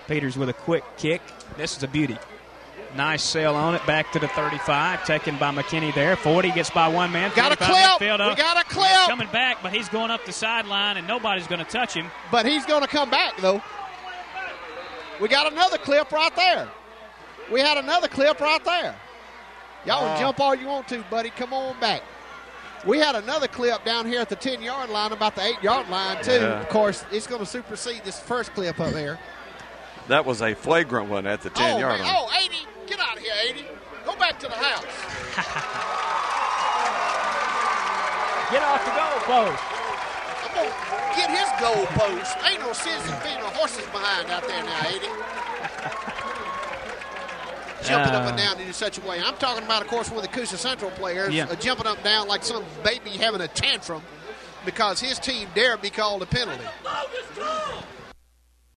Peters with a quick kick. This is a beauty. Nice sail on it. Back to the 35. Taken by McKinney there. 40 gets by one man. Got a clip. We got a clip. Coming back, but he's going up the sideline, and nobody's going to touch him. But he's going to come back, though. We got another clip right there. We had another clip right there. Y'all can jump all you want to, buddy. Come on back. We had another clip down here at the 10-yard line, about the 8-yard line, too. Yeah. Of course, it's going to supersede this first clip up there. That was a flagrant one at the 10-yard line. Oh, 80. Get out of here, 80. Go back to the house. Get off the goalpost. I'm going to get his goalpost. Ain't no sense in feeding the horses behind out there now, 80. Jumping up and down in such a way. I'm talking about, of course, one of the Coosa Central players jumping up and down like some baby having a tantrum because his team dared be called a penalty.